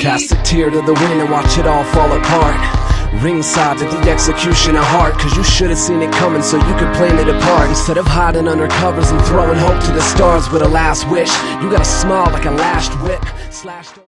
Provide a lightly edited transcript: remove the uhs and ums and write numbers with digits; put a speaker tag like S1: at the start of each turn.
S1: Cast a tear to the wind and watch it all fall apart. Ringside at the execution of heart, cause you should've seen it coming so you could plan it apart. Instead of hiding under covers and throwing hope to the stars with a last wish, you gotta smile like a lashed whip. Slashed